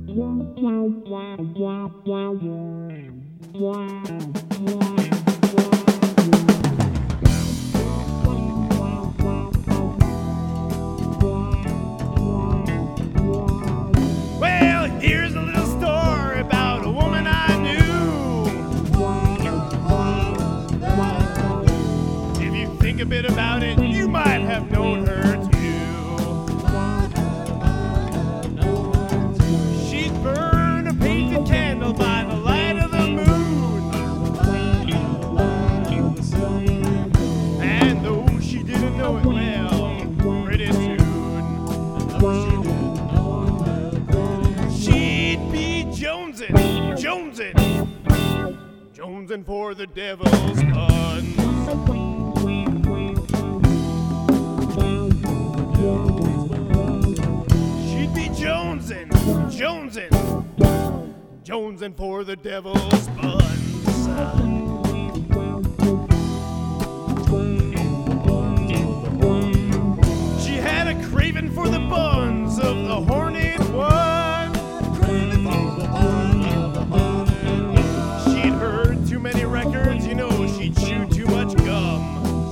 Well, here's a little story about a woman I knew. If you think a bit about it, you might have known her too. She'd burn a painted candle by the light of the moon. And though she didn't know it well, pretty soon she'd be jonesing for the devil's buns. She'd be jonesing for the devil's buns. She had a craving for the buns of the horned one. She'd heard too many records, you know, she'd chew too much gum.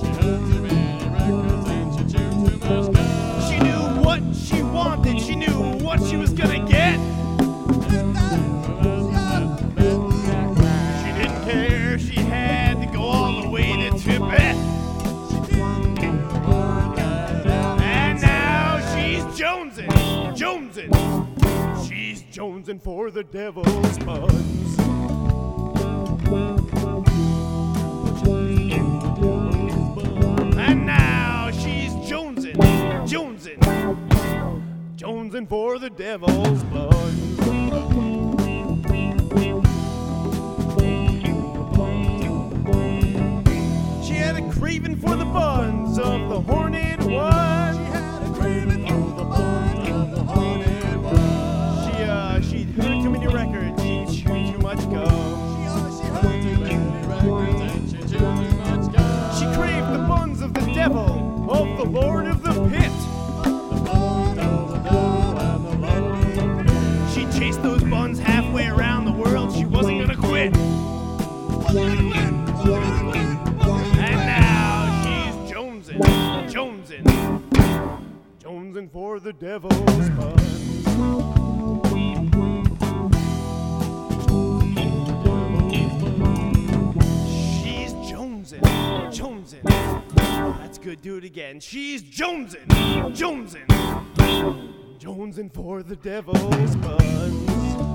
She knew what she wanted, she knew what she was gonna get. She didn't care, she had to go all the way to Tibet. And now she's jonesing for the devil's buns. And now she's jonesing for the devil's buns. She had a craving for the buns of the horned one. She'd heard too many records, she'd chew too much gum. She craved the buns of the devil, of the Lord of the Pit. She chased those buns halfway around the world, she wasn't gonna quit. And now she's jonesing for the devil's buns. Jonesing. Oh, that's good. Do it again. She's jonesing for the devil's buns.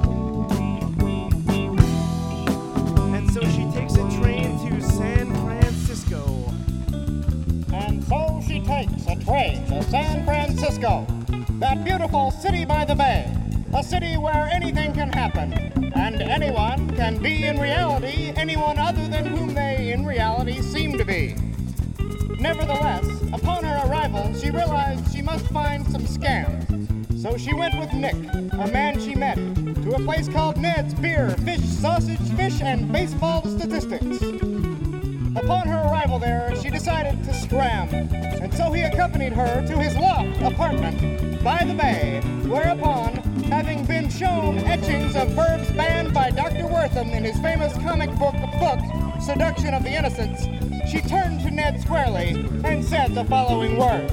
And so she takes a train to San Francisco. And so she takes a train to San Francisco, that beautiful city by the bay, a city where anything can happen, and anyone can be in reality anyone other than whom they in reality seem to be. Nevertheless, upon her arrival, she realized she must find some scams. So she went with Nick, a man she met, to a place called Ned's Beer, Fish, Sausage, Fish, and Baseball Statistics. Upon her arrival there, she decided to scram, and so he accompanied her to his loft apartment by the bay, whereupon, having been shown etchings of verbs banned by Dr. Wortham in his famous comic book, Seduction of the Innocents, she turned to Ned squarely and said the following words.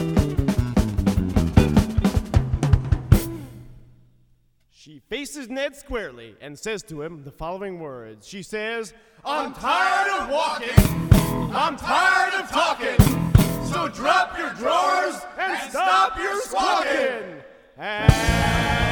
She faces Ned squarely and says to him the following words. She says, "I'm tired of walking, I'm tired of talking, so drop your drawers and stop your squawking." And